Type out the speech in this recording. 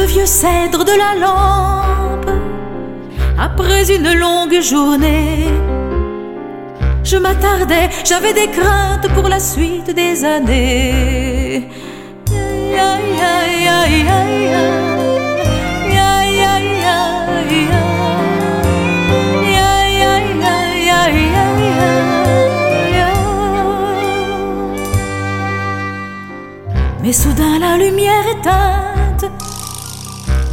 le vieux cèdre de la lampe. Après une longue journée, je m'attardais, j'avais des craintes pour la suite des années. Aïe, aïe, aïe, aïe, aïe, aïe, aïe, aïe, aïe, mais soudain la lumière éteinte,